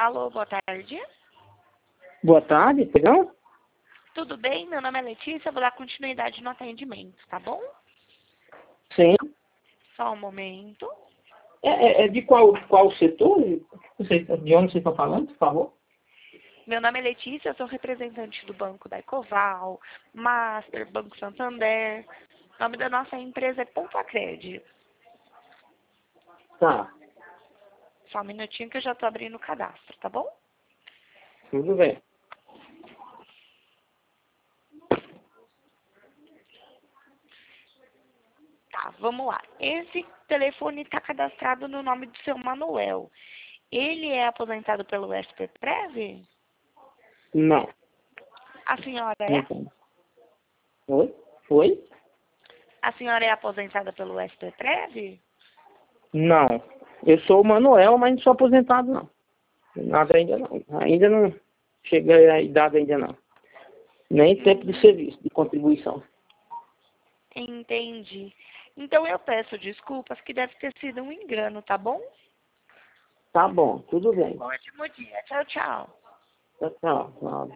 Alô, boa tarde. Boa tarde, perdão? Tudo bem? Meu nome é Letícia, vou dar continuidade no atendimento, tá bom? Sim. Só um momento. É de qual setor? De onde vocês estão falando, por favor? Meu nome é Letícia, eu sou representante do Banco da Ecoval, Master, Banco Santander. O nome da nossa empresa é Ponto Acred. Tá, Só um minutinho que eu já tô abrindo o cadastro, tá bom? tudo bem. Tá, vamos lá. Esse telefone está cadastrado no nome do seu Manuel. Ele é aposentado pelo SPPrev? Não. A senhora Não é? tem. Oi? Foi? A senhora é aposentada pelo SPPrev? Não. Eu sou o Manuel, mas não sou aposentado, não. Nada ainda não. Ainda não cheguei à idade ainda não. Nem tempo de serviço, de contribuição. Entendi. Então eu peço desculpas que deve ter sido um engano, tá bom? Tá bom, tudo bem. Ótimo dia. Tchau, tchau. Tchau, tchau.